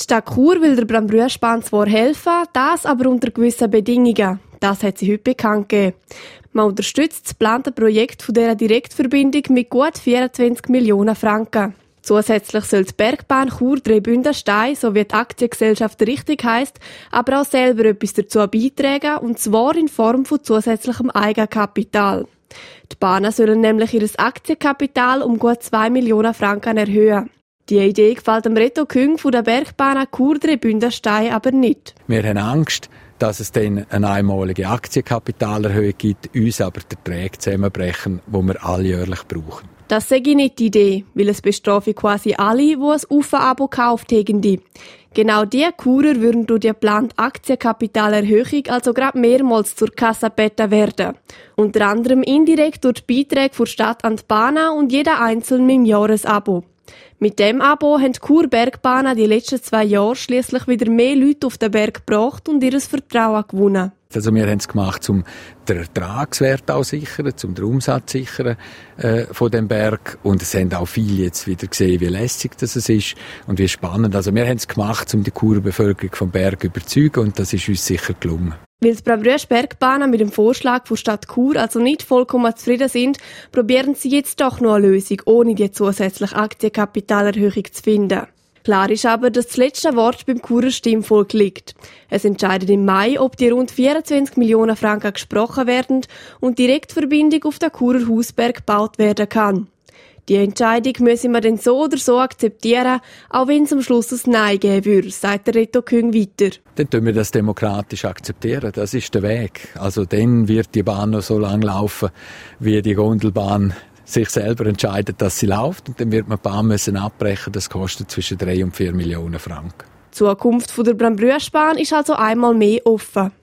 Stadt Chur will der Brambrüschbahn zwar helfen, das aber unter gewissen Bedingungen. Das hat sie heute bekannt gegeben. Man unterstützt das geplante Projekt von dieser Direktverbindung mit gut 24 Millionen Franken. Zusätzlich soll die Bergbahn Chur-Dreibündenstein, so wie die Aktiengesellschaft richtig heisst, aber auch selber etwas dazu beitragen, und zwar in Form von zusätzlichem Eigenkapital. Die Bahnen sollen nämlich ihr Aktienkapital um gut 2 Millionen Franken erhöhen. Die Idee gefällt dem Reto Küng von der Bergbahn Chur-Dreibündenstein aber nicht. Wir haben Angst, dass es dann eine einmalige Aktienkapitalerhöhung gibt, uns aber die Erträge zusammenbrechen, die wir alljährlich brauchen. Das sei nicht die Idee, weil es bestrafe quasi alle, die ein Ufer-Abo gekauft haben. Genau diese Churer würden durch die geplante Aktienkapitalerhöhung also gerade mehrmals zur Kasse gebeten werden. Unter anderem indirekt durch die Beiträge der Stadt an die Bahnen und jeder einzeln mit dem Jahresabo. Mit dem Abo haben die Chur-Bergbahnen die letzten 2 Jahre schliesslich wieder mehr Leute auf den Berg gebracht und ihr Vertrauen gewonnen. Also wir haben es gemacht, um den Ertragswert auch sichern, um den Umsatz sichern von dem Berg. Und es haben auch viele jetzt wieder gesehen, wie lässig das ist und wie spannend. Also wir haben es gemacht, um die Churer Bevölkerung vom Berg zu überzeugen, und das ist uns sicher gelungen. Weil die Brambrüsch-Bergbahnen mit dem Vorschlag von Stadt Chur also nicht vollkommen zufrieden sind, probieren sie jetzt doch noch eine Lösung, ohne die zusätzliche Aktienkapitalerhöhung zu finden. Klar ist aber, dass das letzte Wort beim Churer Stimmvolk liegt. Es entscheidet im Mai, ob die rund 24 Millionen Franken gesprochen werden und die Direktverbindung auf den Churer Hausberg gebaut werden kann. Die Entscheidung müssen wir dann so oder so akzeptieren, auch wenn es am Schluss ein Nein geben würde, sagt der Reto Küng weiter. Dann tun wir das demokratisch akzeptieren. Das ist der Weg. Also dann wird die Bahn noch so lange laufen, wie die Gondelbahn sich selber entscheidet, dass sie läuft. Und dann wird man die Bahn müssen abbrechen. Das kostet zwischen 3 und 4 Millionen Franken. Die Zukunft der Brambrüschbahn ist also einmal mehr offen.